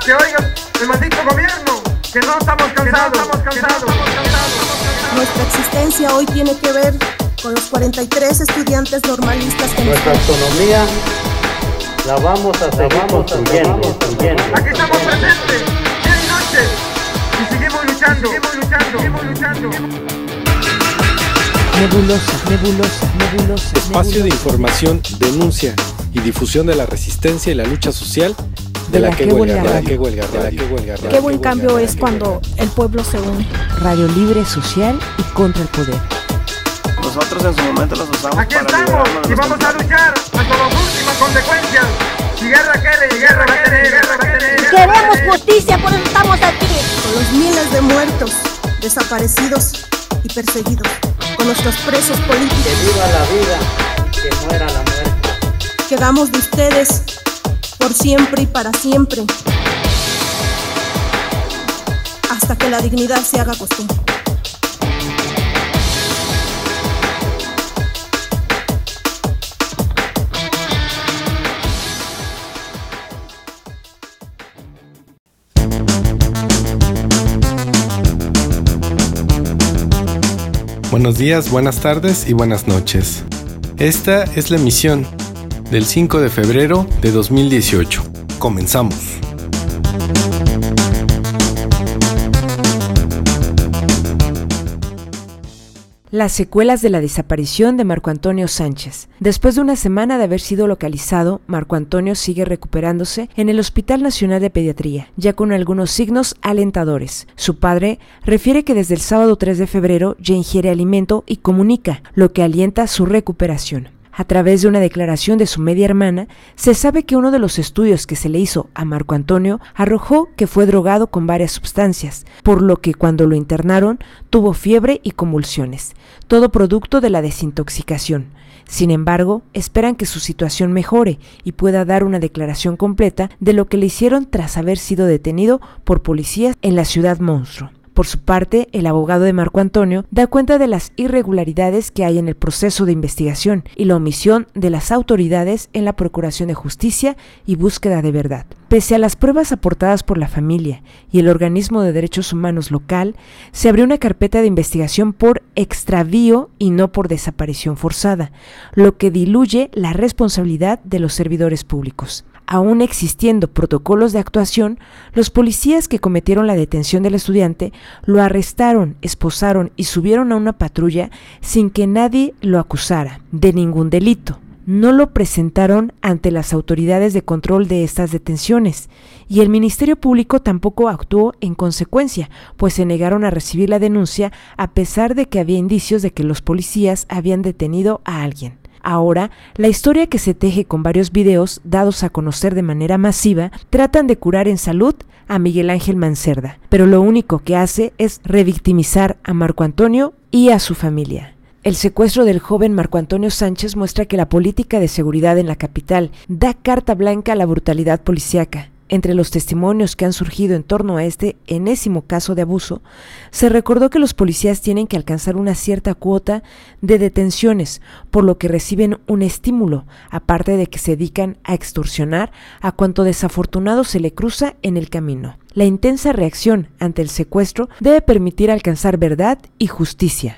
que oiga el maldito gobierno, que no estamos cansados. Nuestra existencia hoy tiene que ver con los 43 estudiantes normalistas que nuestra autonomía la vamos a seguir construyendo. Aquí estamos presentes, día y noche, y seguimos luchando. Nebulosa. Espacio de información, denuncia y difusión de la resistencia y la lucha social de la que huelga radio. Qué buen cambio es cuando el pueblo se une. Radio libre, social y contra el poder. Nosotros en su momento los usamos aquí para estamos y vamos a luchar hasta las últimas consecuencias. Si guerra quiere, guerra va a tener. Queremos justicia, por eso estamos aquí. Con los miles de muertos, desaparecidos y perseguidos. Con nuestros presos políticos. Que viva la vida, que muera la muerte. Que hagamos de ustedes por siempre y para siempre. Hasta que la dignidad se haga costumbre. Buenos días, buenas tardes y buenas noches. Esta es la emisión del 5 de febrero de 2018. Comenzamos. Las secuelas de la desaparición de Marco Antonio Sánchez. Después de una semana de haber sido localizado, Marco Antonio sigue recuperándose en el Hospital Nacional de Pediatría, ya con algunos signos alentadores. Su padre refiere que desde el sábado 3 de febrero ya ingiere alimento y comunica, lo que alienta su recuperación. A través de una declaración de su media hermana, se sabe que uno de los estudios que se le hizo a Marco Antonio arrojó que fue drogado con varias sustancias, por lo que cuando lo internaron tuvo fiebre y convulsiones, todo producto de la desintoxicación. Sin embargo, esperan que su situación mejore y pueda dar una declaración completa de lo que le hicieron tras haber sido detenido por policías en la ciudad monstruo. Por su parte, el abogado de Marco Antonio da cuenta de las irregularidades que hay en el proceso de investigación y la omisión de las autoridades en la procuración de justicia y búsqueda de verdad. Pese a las pruebas aportadas por la familia y el organismo de derechos humanos local, se abrió una carpeta de investigación por extravío y no por desaparición forzada, lo que diluye la responsabilidad de los servidores públicos. Aún existiendo protocolos de actuación, los policías que cometieron la detención del estudiante lo arrestaron, esposaron y subieron a una patrulla sin que nadie lo acusara de ningún delito. No lo presentaron ante las autoridades de control de estas detenciones y el Ministerio Público tampoco actuó en consecuencia, pues se negaron a recibir la denuncia a pesar de que había indicios de que los policías habían detenido a alguien. Ahora, la historia que se teje con varios videos dados a conocer de manera masiva tratan de curar en salud a Miguel Ángel Mancerda, pero lo único que hace es revictimizar a Marco Antonio y a su familia. El secuestro del joven Marco Antonio Sánchez muestra que la política de seguridad en la capital da carta blanca a la brutalidad policíaca. Entre los testimonios que han surgido en torno a este enésimo caso de abuso, se recordó que los policías tienen que alcanzar una cierta cuota de detenciones, por lo que reciben un estímulo, aparte de que se dedican a extorsionar a cuanto desafortunado se le cruza en el camino. La intensa reacción ante el secuestro debe permitir alcanzar verdad y justicia.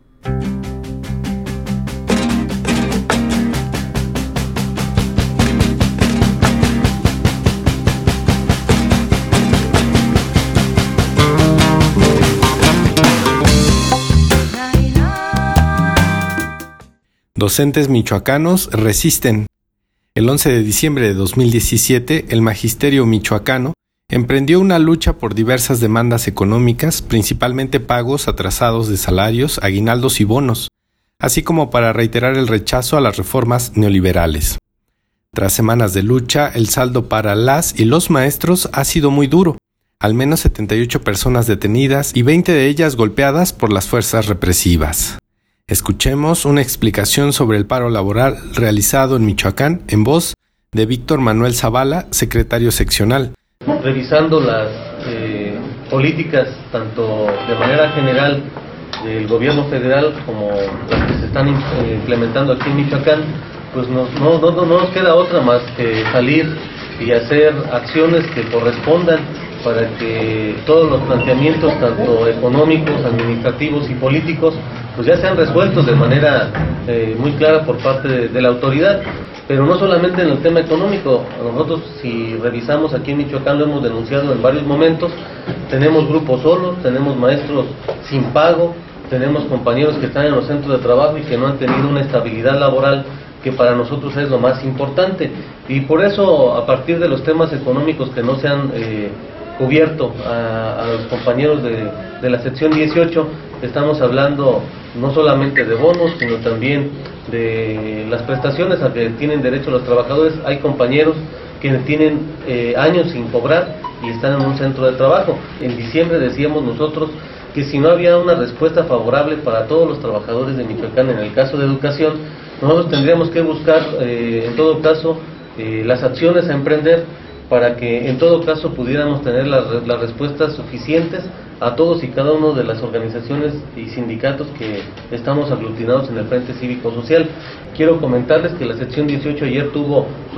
Docentes michoacanos resisten. El 11 de diciembre de 2017, el magisterio michoacano emprendió una lucha por diversas demandas económicas, principalmente pagos atrasados de salarios, aguinaldos y bonos, así como para reiterar el rechazo a las reformas neoliberales. Tras semanas de lucha, el saldo para las y los maestros ha sido muy duro. Al menos 78 personas detenidas y 20 de ellas golpeadas por las fuerzas represivas. Escuchemos una explicación sobre el paro laboral realizado en Michoacán en voz de Víctor Manuel Zavala, secretario seccional. Revisando las políticas tanto de manera general del gobierno federal como las que se están implementando aquí en Michoacán, pues no nos queda otra más que salir y hacer acciones que correspondan para que todos los planteamientos, tanto económicos, administrativos y políticos, pues ya sean resueltos de manera muy clara por parte de la autoridad. Pero no solamente en el tema económico, nosotros si revisamos aquí en Michoacán lo hemos denunciado en varios momentos, tenemos grupos solos, tenemos maestros sin pago, tenemos compañeros que están en los centros de trabajo y que no han tenido una estabilidad laboral que para nosotros es lo más importante. Y por eso, a partir de los temas económicos que no se han cubierto a los compañeros de la sección 18, estamos hablando no solamente de bonos, sino también de las prestaciones a que tienen derecho los trabajadores. Hay compañeros que tienen años sin cobrar y están en un centro de trabajo. En diciembre decíamos nosotros que si no había una respuesta favorable para todos los trabajadores de Michoacán en el caso de educación, nosotros tendríamos que buscar en todo caso las acciones a emprender para que en todo caso pudiéramos tener las respuestas suficientes a todos y cada uno de las organizaciones y sindicatos que estamos aglutinados en el Frente Cívico Social. Quiero comentarles que la sección 18 ayer tuvo su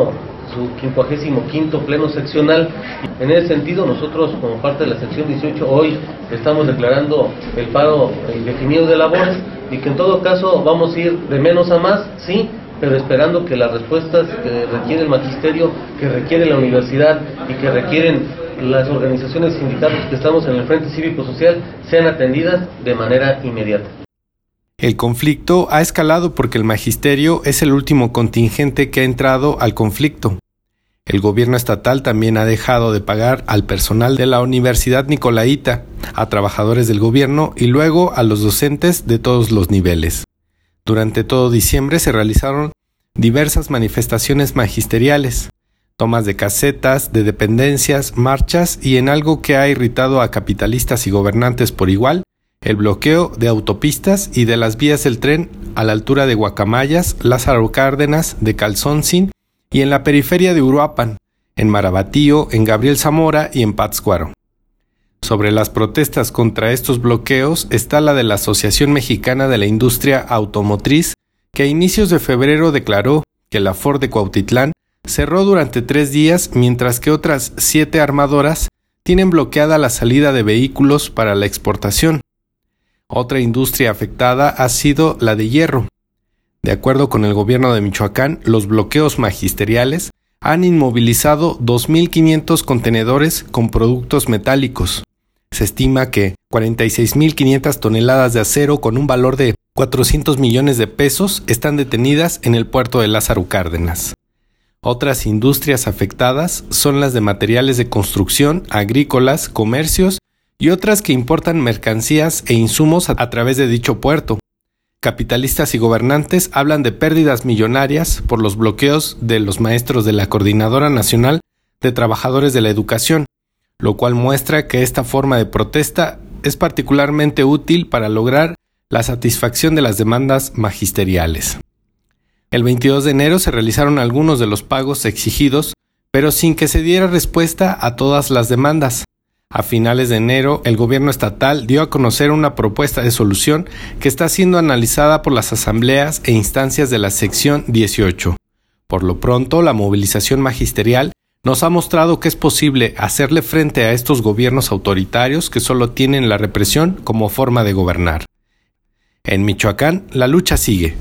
55º pleno seccional. En ese sentido, nosotros como parte de la sección 18 hoy estamos declarando el paro indefinido de labores y que en todo caso vamos a ir de menos a más, sí, pero esperando que las respuestas que requiere el magisterio, que requiere la universidad y que requieren las organizaciones y sindicatos que estamos en el Frente Cívico Social sean atendidas de manera inmediata. El conflicto ha escalado porque el magisterio es el último contingente que ha entrado al conflicto. El gobierno estatal también ha dejado de pagar al personal de la Universidad Nicolaita, a trabajadores del gobierno y luego a los docentes de todos los niveles. Durante todo diciembre se realizaron diversas manifestaciones magisteriales, tomas de casetas, de dependencias, marchas y en algo que ha irritado a capitalistas y gobernantes por igual, el bloqueo de autopistas y de las vías del tren a la altura de Guacamayas, Lázaro Cárdenas, de Calzoncin y en la periferia de Uruapan, en Marabatío, en Gabriel Zamora y en Pátzcuaro. Sobre las protestas contra estos bloqueos está la de la Asociación Mexicana de la Industria Automotriz, que a inicios de febrero declaró que la Ford de Cuautitlán cerró durante 3 días, mientras que otras 7 armadoras tienen bloqueada la salida de vehículos para la exportación. Otra industria afectada ha sido la de hierro. De acuerdo con el gobierno de Michoacán, los bloqueos magisteriales han inmovilizado 2.500 contenedores con productos metálicos. Se estima que 46.500 toneladas de acero con un valor de 400 millones de pesos están detenidas en el puerto de Lázaro Cárdenas. Otras industrias afectadas son las de materiales de construcción, agrícolas, comercios y otras que importan mercancías e insumos a través de dicho puerto. Capitalistas y gobernantes hablan de pérdidas millonarias por los bloqueos de los maestros de la Coordinadora Nacional de Trabajadores de la Educación, lo cual muestra que esta forma de protesta es particularmente útil para lograr la satisfacción de las demandas magisteriales. El 22 de enero se realizaron algunos de los pagos exigidos, pero sin que se diera respuesta a todas las demandas. A finales de enero, el gobierno estatal dio a conocer una propuesta de solución que está siendo analizada por las asambleas e instancias de la sección 18. Por lo pronto, la movilización magisterial nos ha mostrado que es posible hacerle frente a estos gobiernos autoritarios que solo tienen la represión como forma de gobernar. En Michoacán, la lucha sigue.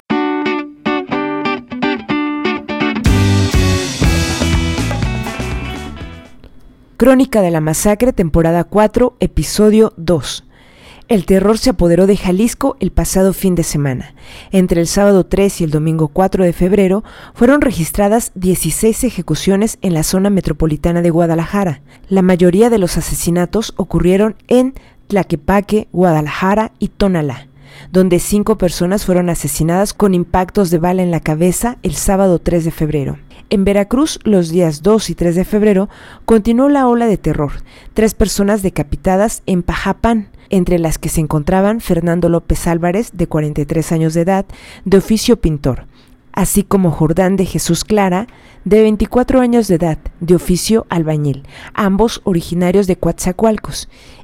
Crónica de la Masacre, temporada 4, episodio 2. El terror se apoderó de Jalisco el pasado fin de semana. Entre el sábado 3 y el domingo 4 de febrero fueron registradas 16 ejecuciones en la zona metropolitana de Guadalajara. La mayoría de los asesinatos ocurrieron en Tlaquepaque, Guadalajara y Tonalá, donde 5 personas fueron asesinadas con impactos de bala en la cabeza el sábado 3 de febrero. En Veracruz, los días 2 y 3 de febrero, continuó la ola de terror. 3 personas decapitadas en Pajapán, entre las que se encontraban Fernando López Álvarez, de 43 años de edad, de oficio pintor, así como Jordán de Jesús Clara, de 24 años de edad, de oficio albañil, ambos originarios de Coatzacoalcos,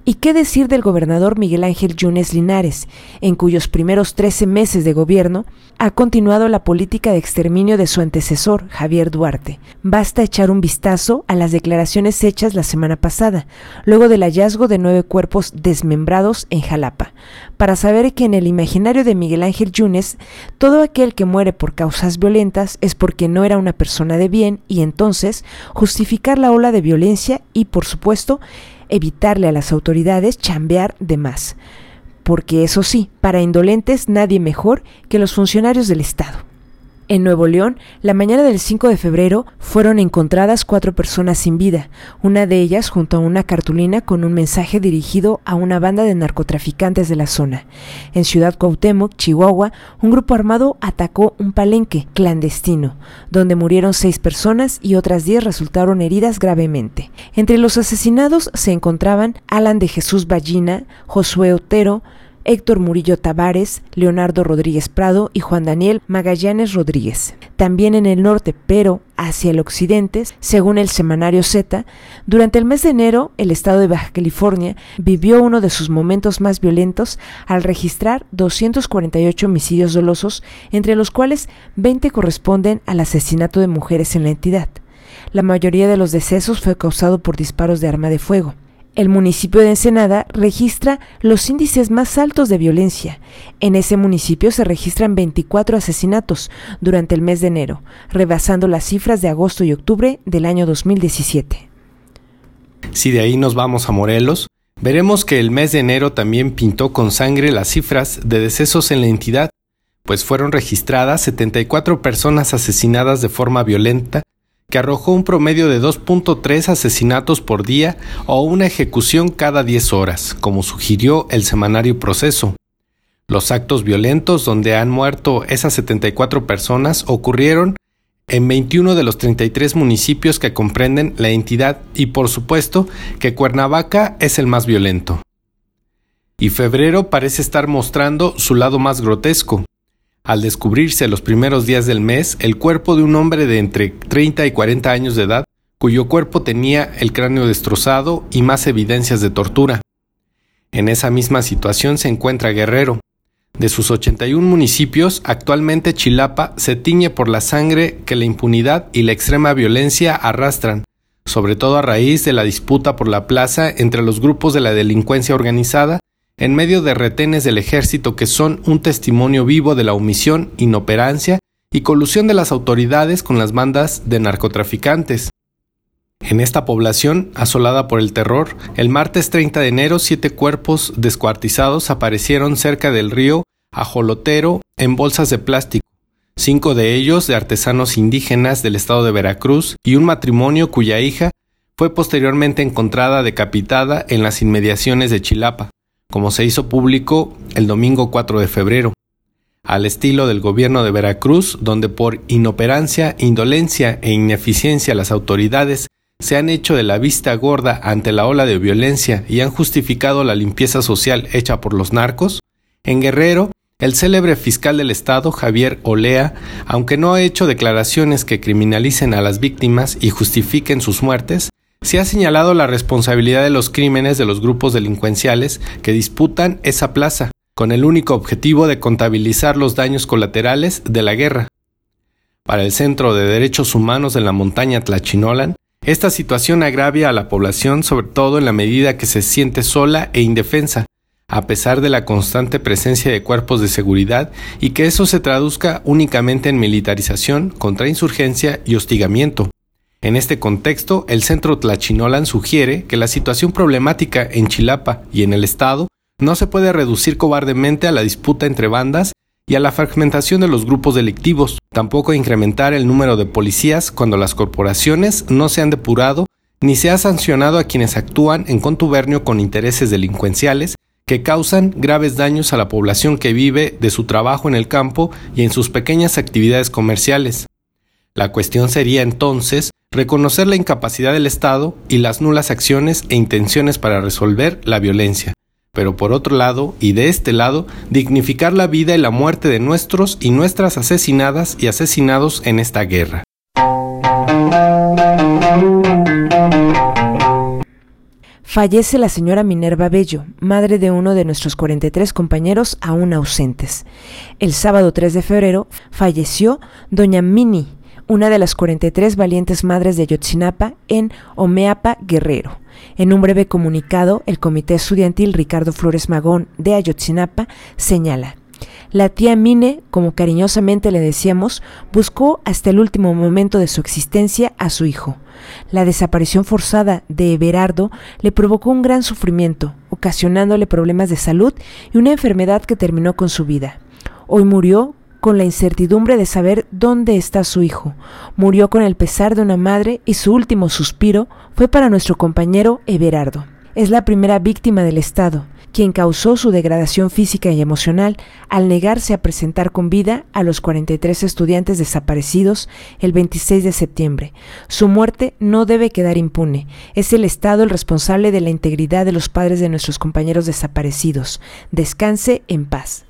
¿Y qué decir del gobernador Miguel Ángel Yunes Linares, en cuyos primeros 13 meses de gobierno ha continuado la política de exterminio de su antecesor, Javier Duarte? Basta echar un vistazo a las declaraciones hechas la semana pasada, luego del hallazgo de 9 cuerpos desmembrados en Jalapa, para saber que en el imaginario de Miguel Ángel Yunes, todo aquel que muere por causas violentas es porque no era una persona de bien y entonces justificar la ola de violencia y, por supuesto, evitarle a las autoridades chambear de más. Porque eso sí, para indolentes nadie mejor que los funcionarios del Estado. En Nuevo León, la mañana del 5 de febrero fueron encontradas 4 personas sin vida, una de ellas junto a una cartulina con un mensaje dirigido a una banda de narcotraficantes de la zona. En Ciudad Cuauhtémoc, Chihuahua, un grupo armado atacó un palenque clandestino, donde murieron 6 personas y otras 10 resultaron heridas gravemente. Entre los asesinados se encontraban Alan de Jesús Ballina, Josué Otero, Héctor Murillo Tavares, Leonardo Rodríguez Prado y Juan Daniel Magallanes Rodríguez. También en el norte, pero hacia el occidente, según el semanario Z, durante el mes de enero, el estado de Baja California vivió uno de sus momentos más violentos al registrar 248 homicidios dolosos, entre los cuales 20 corresponden al asesinato de mujeres en la entidad. La mayoría de los decesos fue causado por disparos de arma de fuego. El municipio de Ensenada registra los índices más altos de violencia. En ese municipio se registran 24 asesinatos durante el mes de enero, rebasando las cifras de agosto y octubre del año 2017. Si de ahí nos vamos a Morelos, veremos que el mes de enero también pintó con sangre las cifras de decesos en la entidad, pues fueron registradas 74 personas asesinadas de forma violenta, que arrojó un promedio de 2.3 asesinatos por día o una ejecución cada 10 horas, como sugirió el semanario Proceso. Los actos violentos donde han muerto esas 74 personas ocurrieron en 21 de los 33 municipios que comprenden la entidad y por supuesto que Cuernavaca es el más violento. Y febrero parece estar mostrando su lado más grotesco. Al descubrirse los primeros días del mes el cuerpo de un hombre de entre 30 y 40 años de edad, cuyo cuerpo tenía el cráneo destrozado y más evidencias de tortura. En esa misma situación se encuentra Guerrero. De sus 81 municipios, actualmente Chilapa se tiñe por la sangre que la impunidad y la extrema violencia arrastran, sobre todo a raíz de la disputa por la plaza entre los grupos de la delincuencia organizada, en medio de retenes del ejército que son un testimonio vivo de la omisión, inoperancia y colusión de las autoridades con las bandas de narcotraficantes. En esta población, asolada por el terror, el martes 30 de enero 7 cuerpos descuartizados aparecieron cerca del río Ajolotero en bolsas de plástico, 5 de ellos de artesanos indígenas del estado de Veracruz y un matrimonio cuya hija fue posteriormente encontrada decapitada en las inmediaciones de Chilapa, como se hizo público el domingo 4 de febrero, al estilo del gobierno de Veracruz, donde por inoperancia, indolencia e ineficiencia las autoridades se han hecho de la vista gorda ante la ola de violencia y han justificado la limpieza social hecha por los narcos. En Guerrero, el célebre fiscal del estado, Javier Olea, aunque no ha hecho declaraciones que criminalicen a las víctimas y justifiquen sus muertes, se ha señalado la responsabilidad de los crímenes de los grupos delincuenciales que disputan esa plaza, con el único objetivo de contabilizar los daños colaterales de la guerra. Para el Centro de Derechos Humanos de la montaña Tlachinolan, esta situación agravia a la población, sobre todo en la medida que se siente sola e indefensa, a pesar de la constante presencia de cuerpos de seguridad y que eso se traduzca únicamente en militarización, contrainsurgencia y hostigamiento. En este contexto, el Centro Tlachinolan sugiere que la situación problemática en Chilapa y en el estado no se puede reducir cobardemente a la disputa entre bandas y a la fragmentación de los grupos delictivos, tampoco incrementar el número de policías cuando las corporaciones no se han depurado ni se ha sancionado a quienes actúan en contubernio con intereses delincuenciales que causan graves daños a la población que vive de su trabajo en el campo y en sus pequeñas actividades comerciales. La cuestión sería entonces reconocer la incapacidad del Estado y las nulas acciones e intenciones para resolver la violencia, pero por otro lado, y de este lado, dignificar la vida y la muerte de nuestros y nuestras asesinadas y asesinados en esta guerra. Fallece la señora Minerva Bello, madre de uno de nuestros 43 compañeros aún ausentes. El sábado 3 de febrero falleció doña Mini, una de las 43 valientes madres de Ayotzinapa en Omeapa, Guerrero. En un breve comunicado, el Comité Estudiantil Ricardo Flores Magón de Ayotzinapa señala: la tía Mine, como cariñosamente le decíamos, buscó hasta el último momento de su existencia a su hijo. La desaparición forzada de Everardo le provocó un gran sufrimiento, ocasionándole problemas de salud y una enfermedad que terminó con su vida. Hoy murió con la incertidumbre de saber dónde está su hijo. Murió con el pesar de una madre y su último suspiro fue para nuestro compañero Everardo. Es la primera víctima del Estado, quien causó su degradación física y emocional al negarse a presentar con vida a los 43 estudiantes desaparecidos el 26 de septiembre. Su muerte no debe quedar impune. Es el Estado el responsable de la integridad de los padres de nuestros compañeros desaparecidos. Descanse en paz.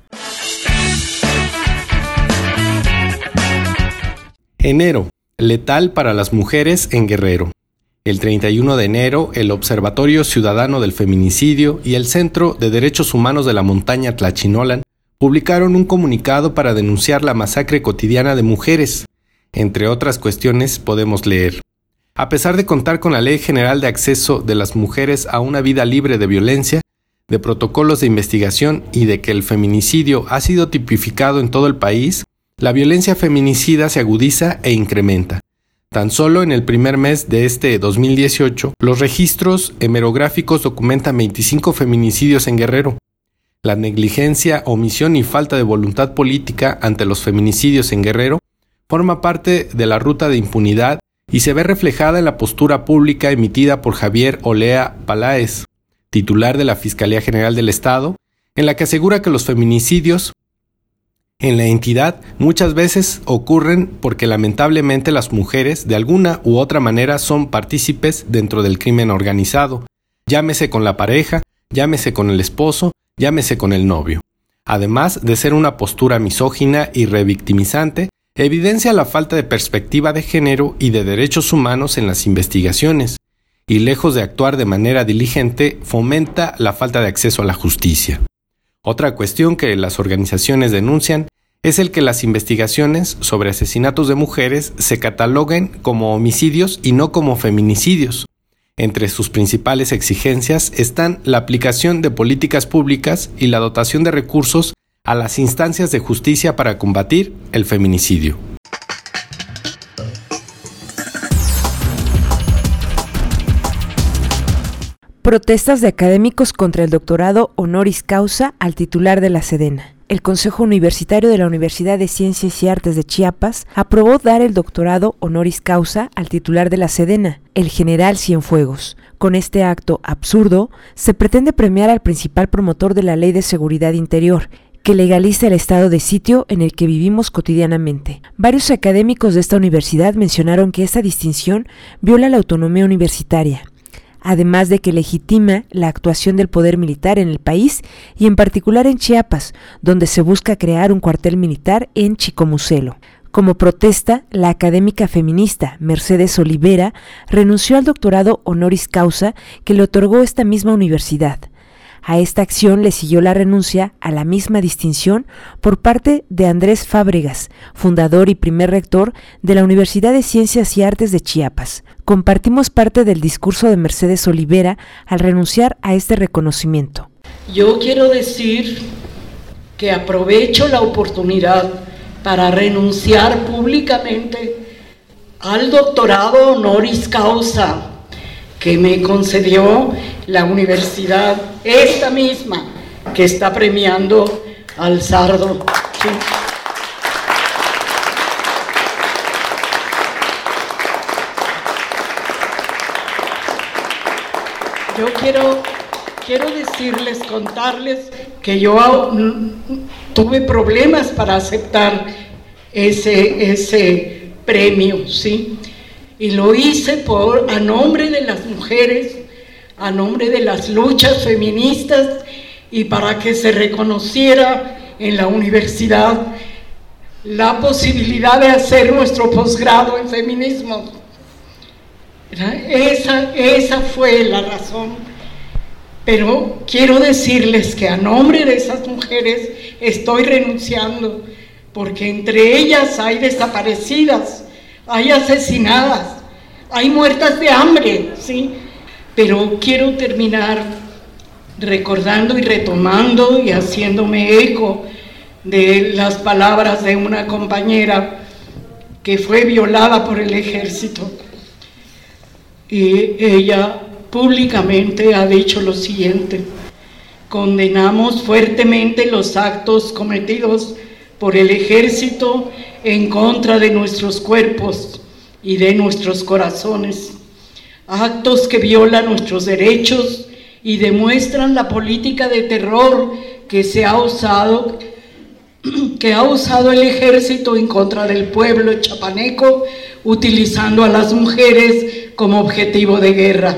Enero, letal para las mujeres en Guerrero. El 31 de enero, el Observatorio Ciudadano del Feminicidio y el Centro de Derechos Humanos de la Montaña Tlachinolan publicaron un comunicado para denunciar la masacre cotidiana de mujeres. Entre otras cuestiones podemos leer: a pesar de contar con la Ley General de Acceso de las Mujeres a una Vida Libre de Violencia, de protocolos de investigación y de que el feminicidio ha sido tipificado en todo el país, la violencia feminicida se agudiza e incrementa. Tan solo en el primer mes de este 2018, los registros hemerográficos documentan 25 feminicidios en Guerrero. La negligencia, omisión y falta de voluntad política ante los feminicidios en Guerrero forma parte de la ruta de impunidad y se ve reflejada en la postura pública emitida por Javier Olea Paláez, titular de la Fiscalía General del Estado, en la que asegura que los feminicidios en la entidad muchas veces ocurren porque lamentablemente las mujeres de alguna u otra manera son partícipes dentro del crimen organizado, llámese con la pareja, llámese con el esposo, llámese con el novio. Además de ser una postura misógina y revictimizante, evidencia la falta de perspectiva de género y de derechos humanos en las investigaciones, y lejos de actuar de manera diligente, fomenta la falta de acceso a la justicia. Otra cuestión que las organizaciones denuncian es el que las investigaciones sobre asesinatos de mujeres se cataloguen como homicidios y no como feminicidios. Entre sus principales exigencias están la aplicación de políticas públicas y la dotación de recursos a las instancias de justicia para combatir el feminicidio. Protestas de académicos contra el doctorado honoris causa al titular de la Sedena. El Consejo Universitario de la Universidad de Ciencias y Artes de Chiapas aprobó dar el doctorado honoris causa al titular de la Sedena, el general Cienfuegos. Con este acto absurdo, se pretende premiar al principal promotor de la Ley de Seguridad Interior, que legaliza el estado de sitio en el que vivimos cotidianamente. Varios académicos de esta universidad mencionaron que esta distinción viola la autonomía universitaria, además de que legitima la actuación del poder militar en el país y en particular en Chiapas, donde se busca crear un cuartel militar en Chicomucelo. Como protesta, la académica feminista Mercedes Olivera renunció al doctorado honoris causa que le otorgó esta misma universidad. A esta acción le siguió la renuncia a la misma distinción por parte de Andrés Fábregas, fundador y primer rector de la Universidad de Ciencias y Artes de Chiapas. Compartimos parte del discurso de Mercedes Olivera al renunciar a este reconocimiento. Yo quiero decir que aprovecho la oportunidad para renunciar públicamente al doctorado honoris causa que me concedió la universidad, esta misma, que está premiando al sardo. Sí. Yo quiero decirles, contarles que yo tuve problemas para aceptar ese premio, ¿sí? Y lo hice a nombre de las mujeres, a nombre de las luchas feministas y para que se reconociera en la universidad la posibilidad de hacer nuestro posgrado en feminismo. Esa fue la razón Pero quiero decirles que a nombre de esas mujeres estoy renunciando, porque entre ellas hay desaparecidas, hay asesinadas, hay muertas de hambre, ¿sí? Pero quiero terminar recordando y retomando y haciéndome eco de las palabras de una compañera que fue violada por el ejército. Y ella públicamente ha dicho lo siguiente: condenamos fuertemente los actos cometidos por el ejército en contra de nuestros cuerpos y de nuestros corazones, actos que violan nuestros derechos y demuestran la política de terror que ha usado el ejército en contra del pueblo chapaneco, utilizando a las mujeres como objetivo de guerra.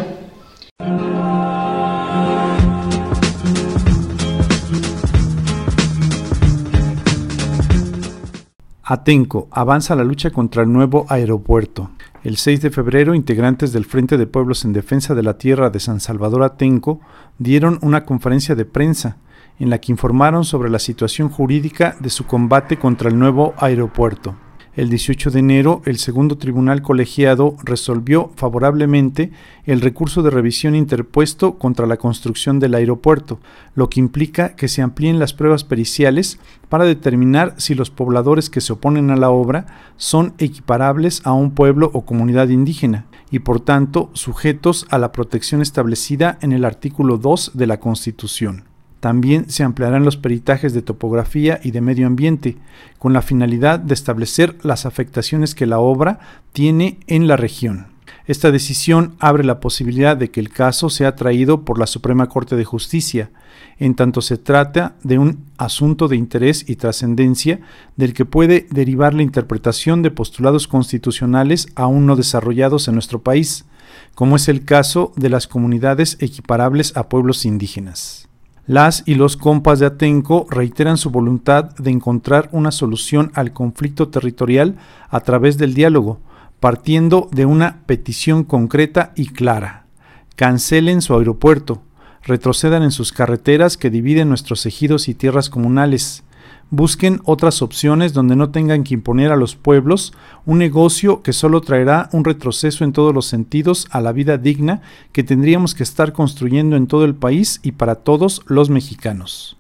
Atenco, avanza la lucha contra el nuevo aeropuerto. El 6 de febrero, integrantes del Frente de Pueblos en Defensa de la Tierra de San Salvador Atenco dieron una conferencia de prensa en la que informaron sobre la situación jurídica de su combate contra el nuevo aeropuerto. El 18 de enero, el segundo tribunal colegiado resolvió favorablemente el recurso de revisión interpuesto contra la construcción del aeropuerto, lo que implica que se amplíen las pruebas periciales para determinar si los pobladores que se oponen a la obra son equiparables a un pueblo o comunidad indígena y por tanto sujetos a la protección establecida en el artículo 2 de la Constitución. También se ampliarán los peritajes de topografía y de medio ambiente, con la finalidad de establecer las afectaciones que la obra tiene en la región. Esta decisión abre la posibilidad de que el caso sea traído por la Suprema Corte de Justicia, en tanto se trata de un asunto de interés y trascendencia del que puede derivar la interpretación de postulados constitucionales aún no desarrollados en nuestro país, como es el caso de las comunidades equiparables a pueblos indígenas. Las y los compas de Atenco reiteran su voluntad de encontrar una solución al conflicto territorial a través del diálogo, partiendo de una petición concreta y clara. Cancelen su aeropuerto, retrocedan en sus carreteras que dividen nuestros ejidos y tierras comunales, busquen otras opciones donde no tengan que imponer a los pueblos un negocio que solo traerá un retroceso en todos los sentidos a la vida digna que tendríamos que estar construyendo en todo el país y para todos los mexicanos.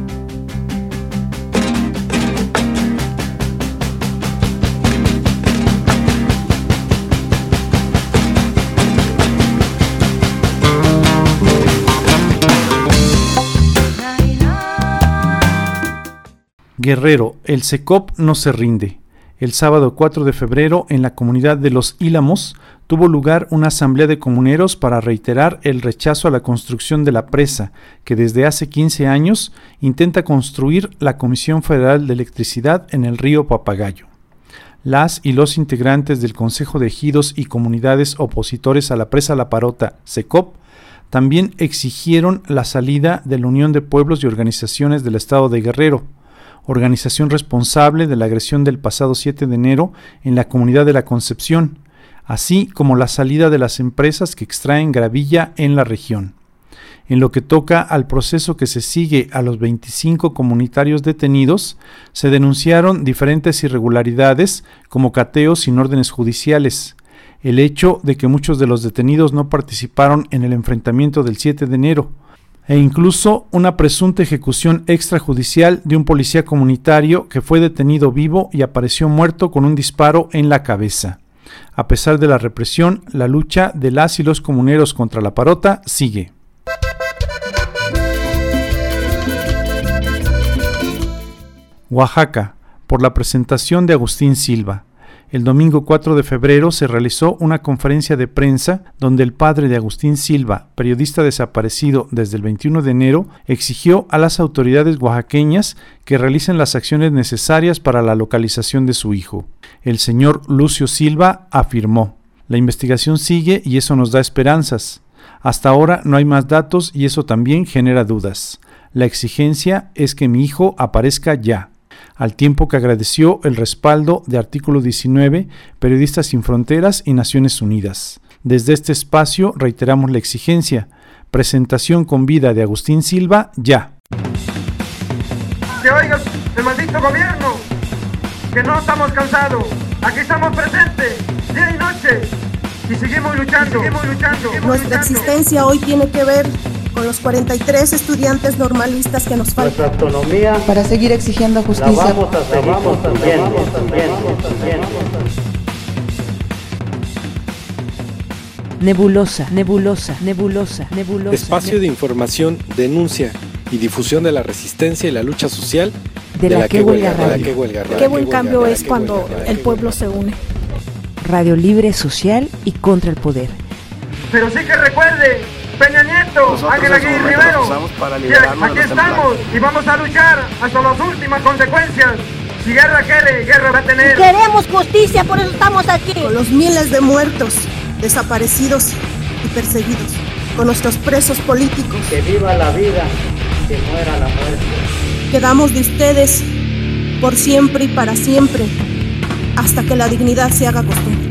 Guerrero, el CECOP no se rinde. El sábado 4 de febrero, en la comunidad de Los Ílamos, tuvo lugar una asamblea de comuneros para reiterar el rechazo a la construcción de la presa que desde hace 15 años intenta construir la Comisión Federal de Electricidad en el río Papagayo. Las y los integrantes del Consejo de Ejidos y Comunidades opositores a la presa La Parota, CECOP, también exigieron la salida de la Unión de Pueblos y Organizaciones del Estado de Guerrero, organización responsable de la agresión del pasado 7 de enero en la comunidad de la Concepción, así como la salida de las empresas que extraen gravilla en la región. En lo que toca al proceso que se sigue a los 25 comunitarios detenidos, se denunciaron diferentes irregularidades como cateos sin órdenes judiciales, el hecho de que muchos de los detenidos no participaron en el enfrentamiento del 7 de enero, e incluso una presunta ejecución extrajudicial de un policía comunitario que fue detenido vivo y apareció muerto con un disparo en la cabeza. A pesar de la represión, la lucha de las y los comuneros contra la Parota sigue. Oaxaca, por la presentación de Agustín Silva. El domingo 4 de febrero se realizó una conferencia de prensa donde el padre de Agustín Silva, periodista desaparecido desde el 21 de enero, exigió a las autoridades oaxaqueñas que realicen las acciones necesarias para la localización de su hijo. El señor Lucio Silva afirmó: "La investigación sigue y eso nos da esperanzas. Hasta ahora no hay más datos y eso también genera dudas. La exigencia es que mi hijo aparezca ya", al tiempo que agradeció el respaldo de Artículo 19, Periodistas Sin Fronteras y Naciones Unidas. Desde este espacio reiteramos la exigencia: presentación con vida de Agustín Silva, ya. Que oiga el maldito gobierno, que no estamos cansados, aquí estamos presentes, día y noche, y seguimos luchando. Nuestra existencia hoy tiene que ver con los 43 estudiantes normalistas que nos faltan. Nuestra autonomía para seguir exigiendo justicia. La vamos a seguir construyendo. Nebulosa. Espacio de información, denuncia y difusión de la resistencia y la lucha social de la que huelga radio. Qué buen cambio es cuando el pueblo se une. Radio libre, social y contra el poder. Pero sí que recuerde, Peña Nieto, Ángel Aguirre Rivero, aquí estamos y vamos a luchar hasta las últimas consecuencias. Si guerra quiere, guerra va a tener. Queremos justicia, por eso estamos aquí. Con los miles de muertos, desaparecidos y perseguidos, con nuestros presos políticos. Que viva la vida, que muera la muerte. Quedamos de ustedes por siempre y para siempre, hasta que la dignidad se haga costumbre.